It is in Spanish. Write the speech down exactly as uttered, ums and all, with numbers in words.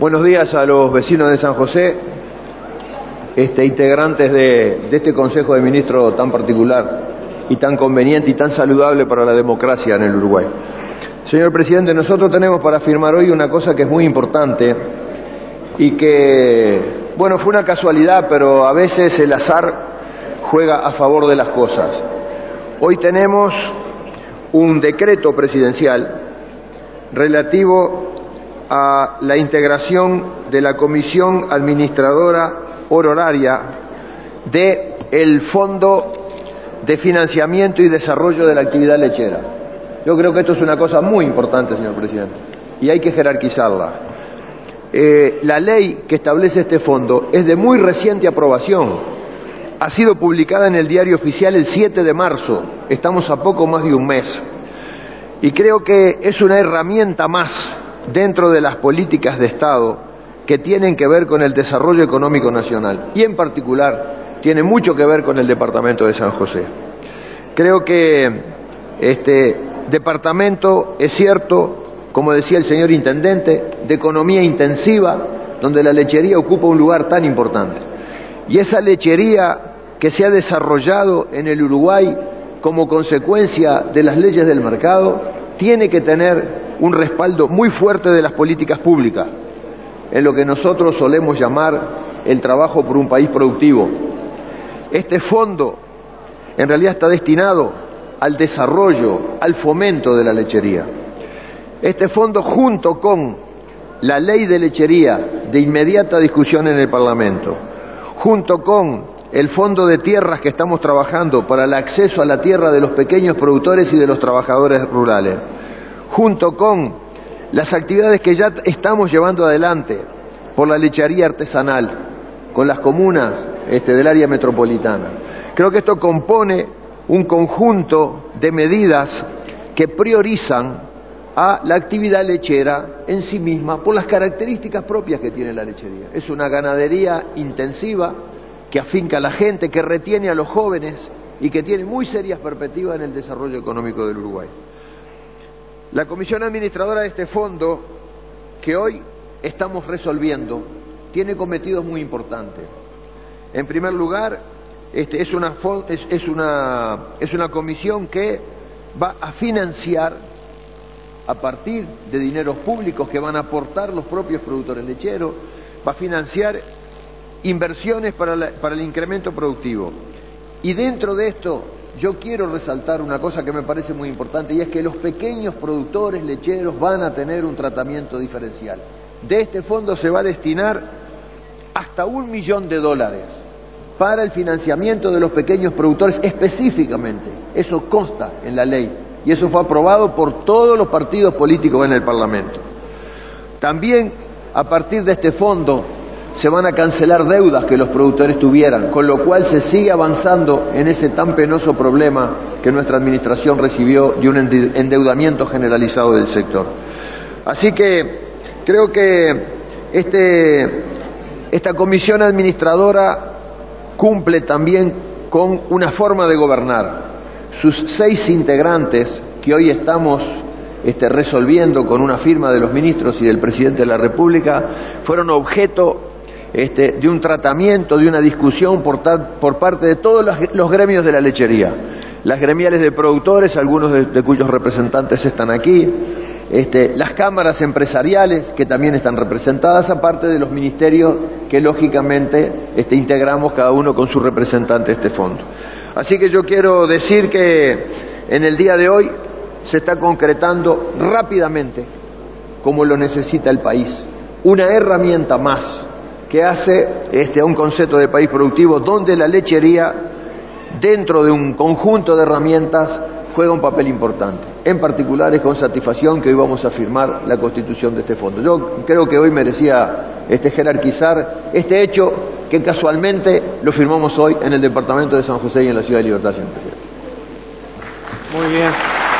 Buenos días a los vecinos de San José, este, integrantes de, de este Consejo de Ministros tan particular y tan conveniente y tan saludable para la democracia en el Uruguay. Señor Presidente, nosotros tenemos para firmar hoy una cosa que es muy importante y que, bueno, fue una casualidad, pero a veces el azar juega a favor de las cosas. Hoy tenemos un decreto presidencial relativo a la integración de la Comisión Administradora Honoraria del Fondo de Financiamiento y Desarrollo de la Actividad Lechera. Yo creo que esto es una cosa muy importante, señor Presidente, y hay que jerarquizarla. Eh, la ley que establece este fondo es de muy reciente aprobación. Ha sido publicada en el Diario Oficial el siete de marzo. Estamos a poco más de un mes. Y creo que es una herramienta más dentro de las políticas de Estado que tienen que ver con el desarrollo económico nacional. Y en particular, tiene mucho que ver con el departamento de San José. Creo que este departamento es cierto, como decía el señor Intendente, de economía intensiva, donde la lechería ocupa un lugar tan importante. Y esa lechería que se ha desarrollado en el Uruguay como consecuencia de las leyes del mercado, tiene que tener un respaldo muy fuerte de las políticas públicas, en lo que nosotros solemos llamar el trabajo por un país productivo. Este fondo en realidad está destinado al desarrollo, al fomento de la lechería. Este fondo, junto con la ley de lechería de inmediata discusión en el Parlamento, junto con el fondo de tierras que estamos trabajando para el acceso a la tierra de los pequeños productores y de los trabajadores rurales, junto con las actividades que ya estamos llevando adelante por la lechería artesanal con las comunas este, del área metropolitana. Creo que esto compone un conjunto de medidas que priorizan a la actividad lechera en sí misma por las características propias que tiene la lechería. Es una ganadería intensiva que afinca a la gente, que retiene a los jóvenes y que tiene muy serias perspectivas en el desarrollo económico del Uruguay. La Comisión Administradora de este fondo, que hoy estamos resolviendo, tiene cometidos muy importantes. En primer lugar, este, es, una, es, es, una, es una comisión que va a financiar a partir de dineros públicos que van a aportar los propios productores lecheros, va a financiar inversiones para, la, para el incremento productivo. Y dentro de esto yo quiero resaltar una cosa que me parece muy importante, y es que los pequeños productores lecheros van a tener un tratamiento diferencial. De este fondo se va a destinar hasta un millón de dólares para el financiamiento de los pequeños productores específicamente. Eso consta en la ley y eso fue aprobado por todos los partidos políticos en el Parlamento. También a partir de este fondo se van a cancelar deudas que los productores tuvieran, con lo cual se sigue avanzando en ese tan penoso problema que nuestra administración recibió de un endeudamiento generalizado del sector. Así que creo que este, esta comisión administradora cumple también con una forma de gobernar. Sus seis integrantes, que hoy estamos este, resolviendo con una firma de los ministros y del presidente de la República, fueron objeto Este, de un tratamiento, de una discusión por, tal, por parte de todos los, los gremios de la lechería, las gremiales de productores, algunos de, de cuyos representantes están aquí, este, las cámaras empresariales que también están representadas, aparte de los ministerios que lógicamente este, integramos cada uno con su representante a este fondo. Así que yo quiero decir que en el día de hoy se está concretando rápidamente, como lo necesita el país, una herramienta más que hace este, a un concepto de país productivo donde la lechería, dentro de un conjunto de herramientas, juega un papel importante. En particular es con satisfacción que hoy vamos a firmar la constitución de este fondo. Yo creo que hoy merecía este, jerarquizar este hecho que casualmente lo firmamos hoy en el departamento de San José y en la ciudad de Libertad, señor Presidente. Muy bien.